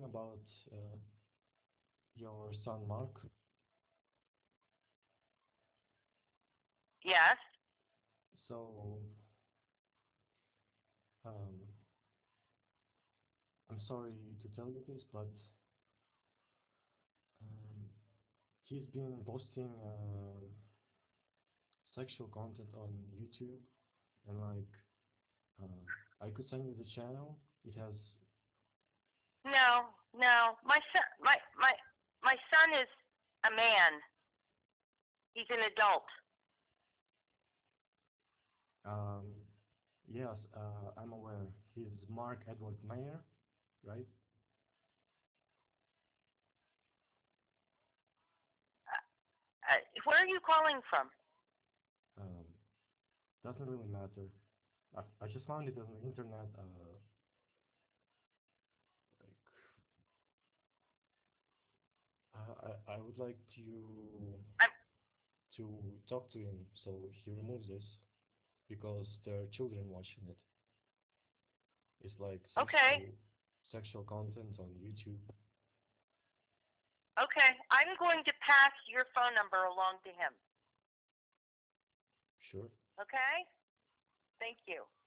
about your son Mark. Yes. So, um, I'm sorry to tell you this, but um, he's been posting sexual content on YouTube, and like, I could send you the channel. It has No, no. My son is a man. He's an adult. um, yes, I'm aware. He's Mark Edward Mayer, right? Where are you calling from? Um, doesn't really matter. I just found it on the internet. Like, I would like I'm to talk to him so he removes this because there are children watching it. It's like okay. sexual content on YouTube. Okay. I'm going to pass your phone number along to him. Sure. Okay? Thank you.